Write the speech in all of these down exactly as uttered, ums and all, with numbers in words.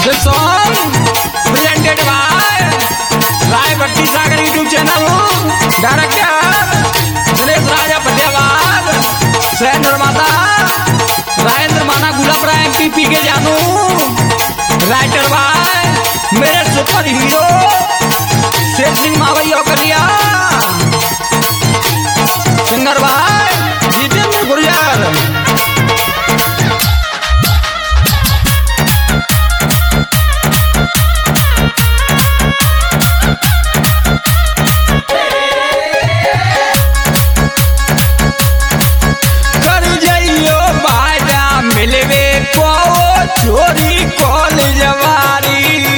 The song presented by Rai Bhakti Sagar YouTube channel. Director Suresh Raja Patyawad. Seh निर्माता राजेंद्र माना Gulabra M पी पी के जानू. राइटर बाय मेरे super hero Sheikh Singh Mavaiya Kaliya. Singer by Jitendra Gurjar. मिलवे को चोरी कॉल जवारी.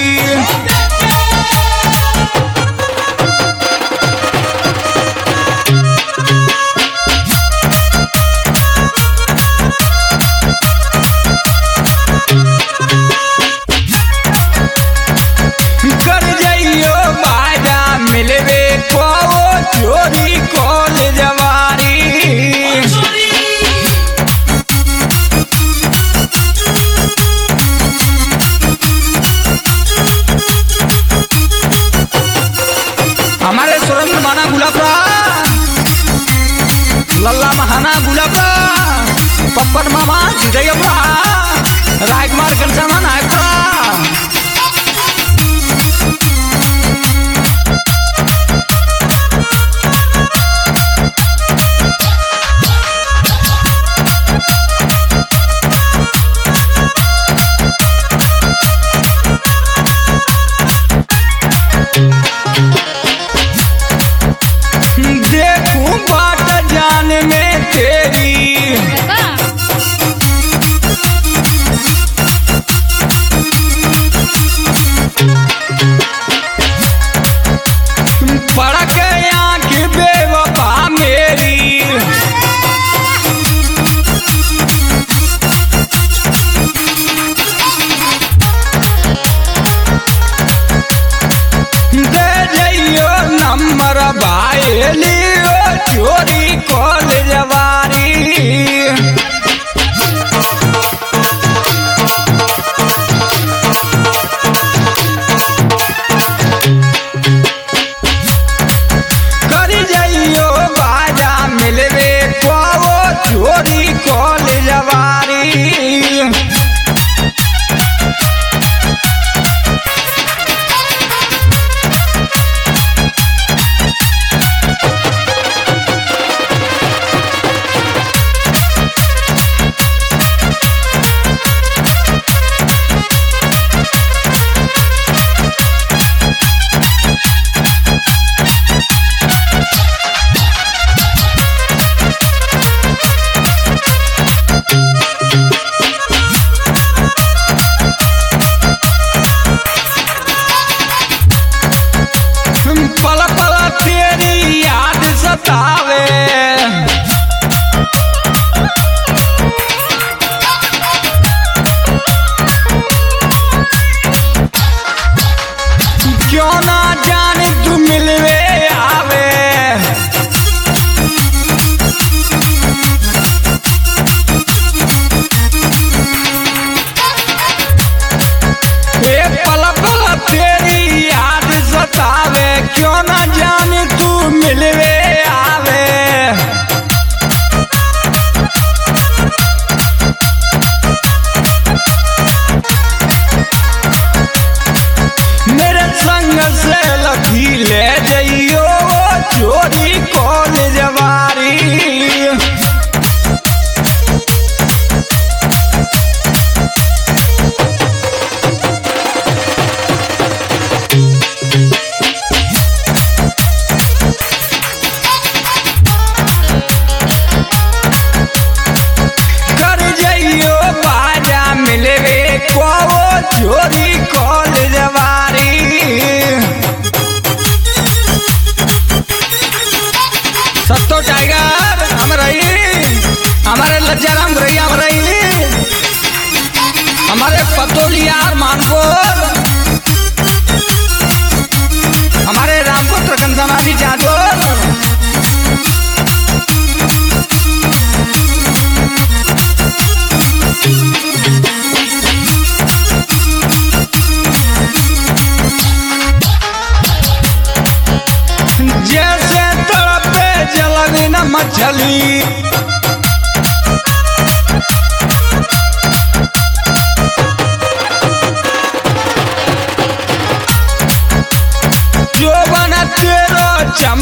कर जाइयो बाजा मिलवे को चोरी कॉल जवारी. हमारे सुरेंद्र माना गुलाबरा, लल्ला महाना गुलाबरा, पप्पन मामा जिदयबरा, राजकुमार कंचना नायकरा. देखूं बाट जान में तेरी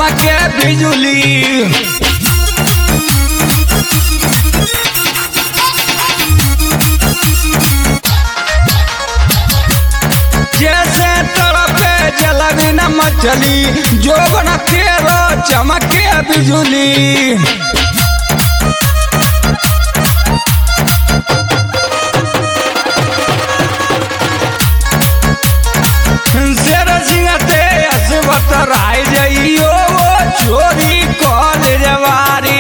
चमके बिजुली। जैसे तड़पे जलबी न मछली जोगन तेरो चमके बिजुली। शेर सिंह ते असवत राय जइयो छोरी कॉल जवारी।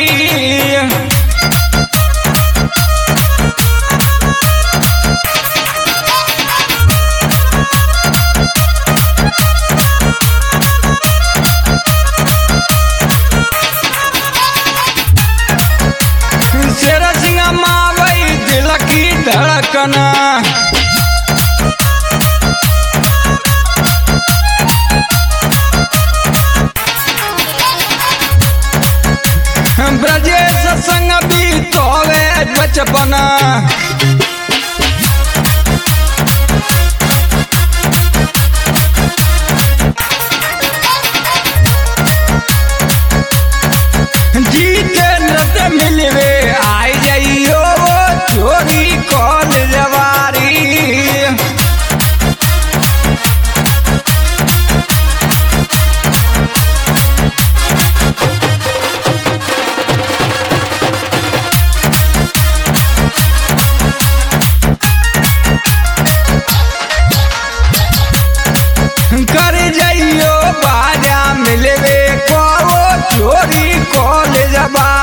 शेर सिंह मावई दिल की धड़कन। ब्रजेश संग भी तोवे बचपन। जीतेंद्र से मिलवे आई जाइयो छोरी कॉल जवारी। कर जाइयो बाजा मिलवे को छोरी कॉल जवारी।